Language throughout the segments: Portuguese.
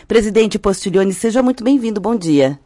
Presidente Postiglione, seja muito bem-vindo, bom dia.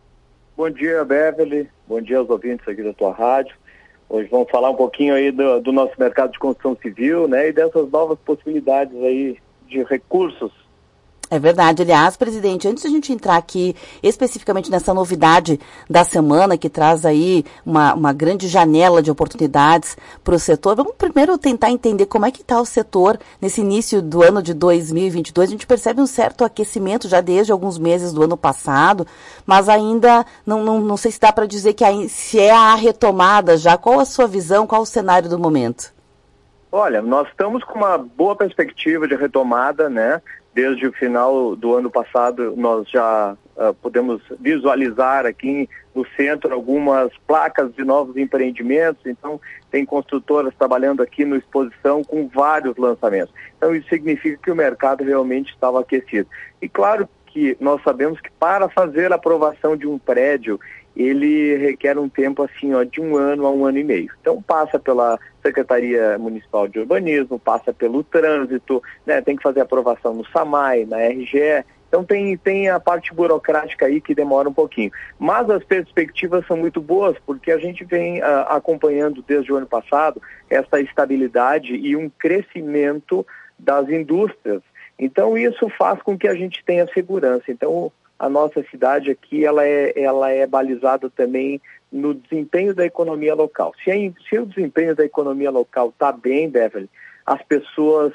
Bom dia, Beverly, bom dia aos ouvintes aqui da tua rádio. Hoje vamos falar um pouquinho aí do nosso mercado de construção civil, né, e dessas novas possibilidades aí de recursos. É verdade. Aliás, presidente, antes de a gente entrar aqui especificamente nessa novidade da semana, que traz aí uma grande janela de oportunidades para o setor, vamos primeiro tentar entender como é que está o setor nesse início do ano de 2022. A gente percebe um certo aquecimento já desde alguns meses do ano passado, mas ainda não sei se dá para dizer que se é a retomada já. Qual a sua visão, qual o cenário do momento? Olha, nós estamos com uma boa perspectiva de retomada, né? Desde o final do ano passado, nós já podemos visualizar aqui no centro algumas placas de novos empreendimentos. Então, tem construtoras trabalhando aqui no exposição com vários lançamentos. Então, isso significa que o mercado realmente estava aquecido. E claro que nós sabemos que para fazer a aprovação de um prédio, ele requer um tempo assim, de 1 ano a 1 ano e meio. Então passa pela Secretaria Municipal de Urbanismo, passa pelo trânsito, né? Tem que fazer aprovação no SAMAI, na RGE. Então tem a parte burocrática aí que demora um pouquinho. Mas as perspectivas são muito boas, porque a gente vem acompanhando desde o ano passado essa estabilidade e um crescimento das indústrias. Então isso faz com que a gente tenha segurança. Então a nossa cidade aqui, ela é balizada também no desempenho da economia local. Se o desempenho da economia local está bem, Beverly, as pessoas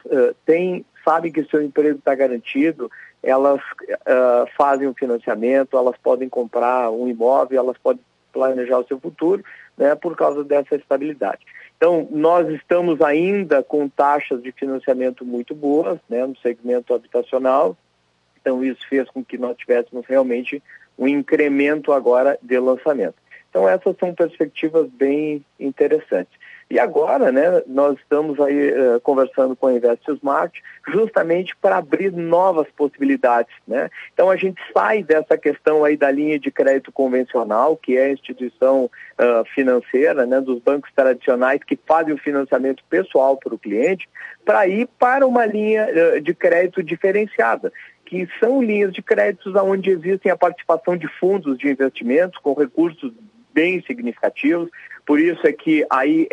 sabem que seu emprego está garantido, elas fazem um financiamento, elas podem comprar um imóvel, elas podem planejar o seu futuro, né, por causa dessa estabilidade. Então, nós estamos ainda com taxas de financiamento muito boas, né, no segmento habitacional. Então, isso fez com que nós tivéssemos realmente um incremento agora de lançamento. Então, essas são perspectivas bem interessantes. E agora, né, nós estamos aí conversando com a InvestSmart justamente para abrir novas possibilidades, né? Então, a gente sai dessa questão aí da linha de crédito convencional, que é a instituição financeira, né, dos bancos tradicionais que fazem o financiamento pessoal para o cliente, para ir para uma linha de crédito diferenciada, que são linhas de créditos onde existem a participação de fundos de investimentos com recursos bem significativos. Por isso é que aí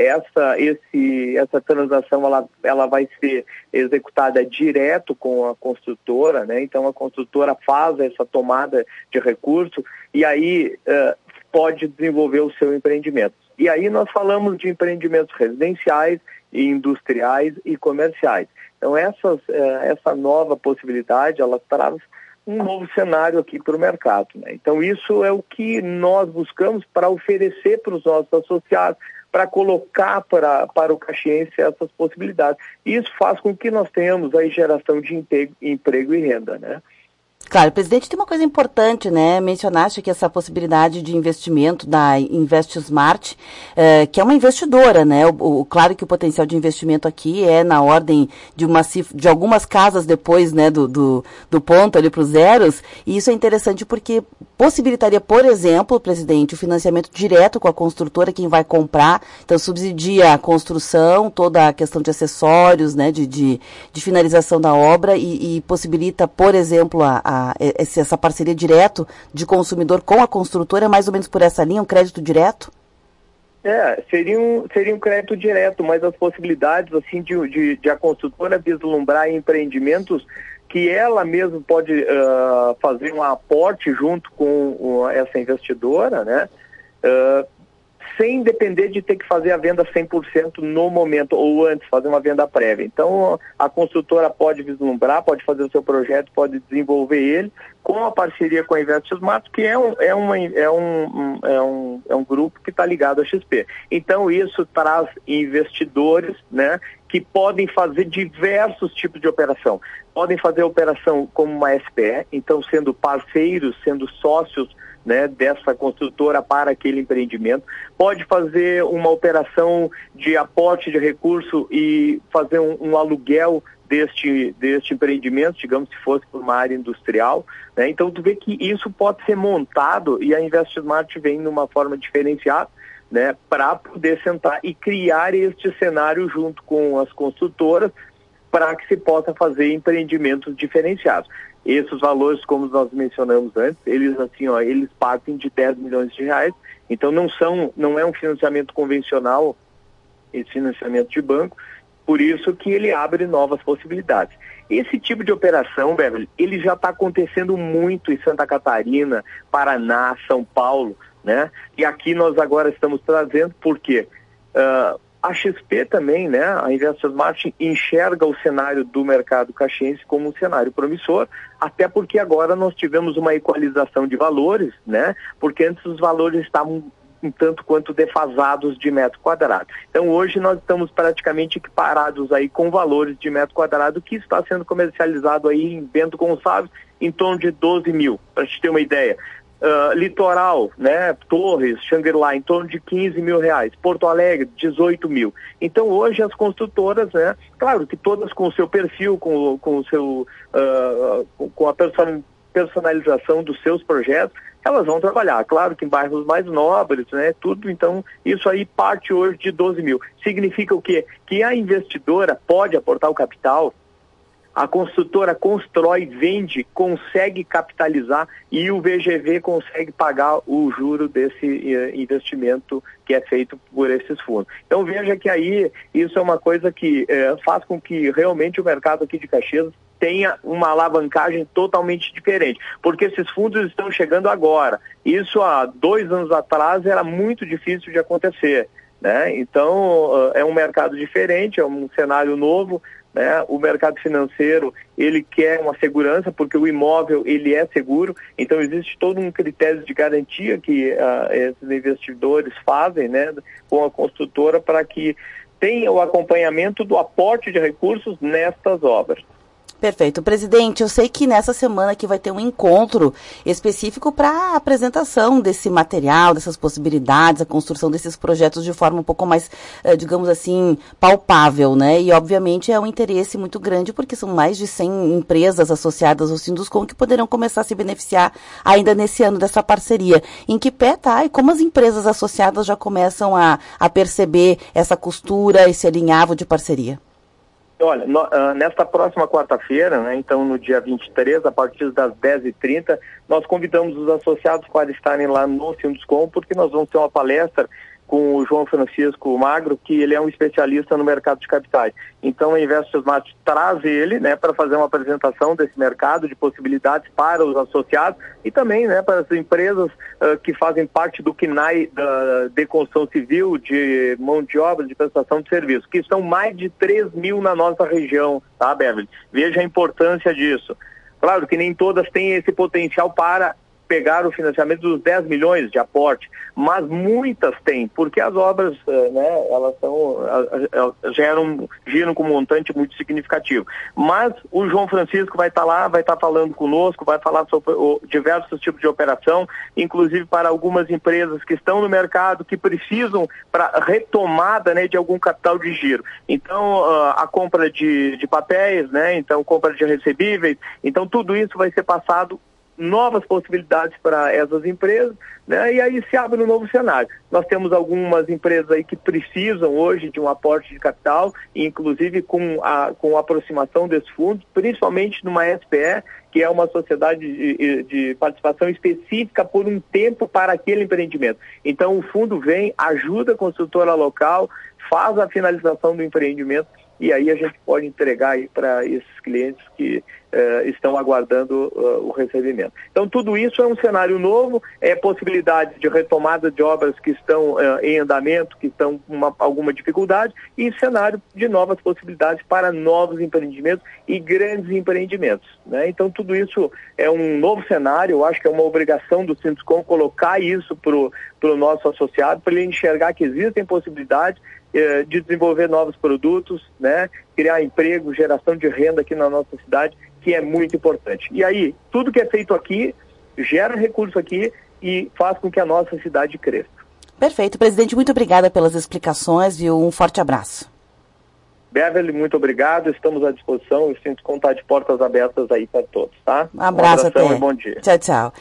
essa transação ela vai ser executada direto com a construtora, né? Então a construtora faz essa tomada de recurso e aí pode desenvolver o seu empreendimento. E aí nós falamos de empreendimentos residenciais, industriais e comerciais. Então essa nova possibilidade, ela traz um novo cenário aqui para o mercado, né? Então isso é o que nós buscamos para oferecer para os nossos associados, para colocar para o caxiense essas possibilidades. E isso faz com que nós tenhamos aí geração de emprego e renda, né? Claro, presidente, tem uma coisa importante, né? Mencionaste aqui essa possibilidade de investimento da InvestSmart, que é uma investidora, né? Claro que o potencial de investimento aqui é na ordem de algumas casas depois, né, do ponto ali para os zeros, e isso é interessante porque possibilitaria, por exemplo, presidente, o financiamento direto com a construtora, quem vai comprar, então subsidia a construção, toda a questão de acessórios, né, de finalização da obra e possibilita, por exemplo, essa parceria direto de consumidor com a construtora, mais ou menos por essa linha, um crédito direto? Seria um crédito direto, mas as possibilidades assim de a construtora vislumbrar empreendimentos que ela mesma pode fazer um aporte junto com essa investidora, né? Sem depender de ter que fazer a venda 100% no momento ou antes, fazer uma venda prévia. Então, a construtora pode vislumbrar, pode fazer o seu projeto, pode desenvolver ele com a parceria com a InvestSmart, que é um grupo que está ligado à XP. Então, isso traz investidores, né, que podem fazer diversos tipos de operação. Podem fazer operação como uma SPE, então sendo parceiros, sendo sócios, né, dessa construtora para aquele empreendimento. Pode fazer uma operação de aporte de recurso e fazer um aluguel deste empreendimento, digamos, se fosse por uma área industrial, né? Então tu vê que isso pode ser montado e a InvestSmart vem numa forma diferenciada, né, para poder sentar e criar este cenário junto com as construtoras para que se possa fazer empreendimentos diferenciados. Esses valores, como nós mencionamos antes, eles assim, eles partem de 10 milhões de reais, então não é um financiamento convencional, esse financiamento de banco, por isso que ele abre novas possibilidades. Esse tipo de operação, Beverly, ele já está acontecendo muito em Santa Catarina, Paraná, São Paulo, né? E aqui nós agora estamos trazendo, por quê? A XP também, né, a InvestorSmart enxerga o cenário do mercado caxiense como um cenário promissor, até porque agora nós tivemos uma equalização de valores, né, porque antes os valores estavam um tanto quanto defasados de metro quadrado. Então hoje nós estamos praticamente equiparados aí com valores de metro quadrado que está sendo comercializado aí em Bento Gonçalves em torno de 12 mil, para a gente ter uma ideia. Litoral, né, Torres, Xangri-Lá, em torno de 15 mil reais, Porto Alegre, 18 mil. Então hoje as construtoras, né, claro que todas com o seu perfil, com a personalização dos seus projetos, elas vão trabalhar, claro que em bairros mais nobres, né, tudo, então isso aí parte hoje de 12 mil. Significa o quê? Que a investidora pode aportar o capital, a construtora constrói, vende, consegue capitalizar e o VGV consegue pagar o juro desse investimento que é feito por esses fundos. Então veja que aí isso é uma coisa que faz com que realmente o mercado aqui de Caxias tenha uma alavancagem totalmente diferente, porque esses fundos estão chegando agora. Isso há 2 anos atrás era muito difícil de acontecer, né? Então é um mercado diferente, é um cenário novo, né? O mercado financeiro, ele quer uma segurança, porque o imóvel, ele é seguro, então existe todo um critério de garantia que esses investidores fazem, né, com a construtora para que tenha o acompanhamento do aporte de recursos nestas obras. Perfeito. Presidente, eu sei que nessa semana aqui vai ter um encontro específico para a apresentação desse material, dessas possibilidades, a construção desses projetos de forma um pouco mais, digamos assim, palpável, né? E, obviamente, é um interesse muito grande, porque são mais de 100 empresas associadas ao Sinduscon que poderão começar a se beneficiar ainda nesse ano dessa parceria. Em que pé tá? E como as empresas associadas já começam a perceber essa costura, esse alinhavo de parceria? Olha, nesta próxima quarta-feira, né, então no dia 23, a partir das 10h30, nós convidamos os associados para estarem lá no Sinduscon, porque nós vamos ter uma palestra com o João Francisco Magro, que ele é um especialista no mercado de capitais. Então a InvestorSmart traz ele, né, para fazer uma apresentação desse mercado de possibilidades para os associados e também, né, para as empresas que fazem parte do CNAE de construção civil, de mão de obra, de prestação de serviço, que são mais de 3 mil na nossa região, tá, Beverly? Veja a importância disso. Claro que nem todas têm esse potencial para pegar o financiamento dos 10 milhões de aporte, mas muitas têm, porque as obras, né, elas giram com um montante muito significativo. Mas o João Francisco vai estar lá, vai estar falando conosco, vai falar sobre diversos tipos de operação, inclusive para algumas empresas que estão no mercado, que precisam para retomada, né, de algum capital de giro. Então, a compra de papéis, né, então compra de recebíveis, então tudo isso vai ser passado novas possibilidades para essas empresas, né? E aí se abre um novo cenário. Nós temos algumas empresas aí que precisam hoje de um aporte de capital, inclusive com a aproximação desses fundos, principalmente numa SPE, que é uma sociedade de participação específica por um tempo para aquele empreendimento. Então o fundo vem, ajuda a construtora local, faz a finalização do empreendimento e aí a gente pode entregar aí para esses clientes que estão aguardando o recebimento. Então tudo isso é um cenário novo, é possibilidade de retomada de obras que estão em andamento, que estão com alguma dificuldade, e cenário de novas possibilidades para novos empreendimentos e grandes empreendimentos, né? Então tudo isso é um novo cenário, eu acho que é uma obrigação do Sinduscon colocar isso para o nosso associado, para ele enxergar que existem possibilidades de desenvolver novos produtos, né? Criar emprego, geração de renda aqui na nossa cidade, que é muito importante. E aí, tudo que é feito aqui, gera recurso aqui e faz com que a nossa cidade cresça. Perfeito. Presidente, muito obrigada pelas explicações, viu? Um forte abraço. Beverly, muito obrigado. Estamos à disposição. Eu sinto contar de portas abertas aí para todos, tá? Um abraço até. E bom dia. Tchau, tchau.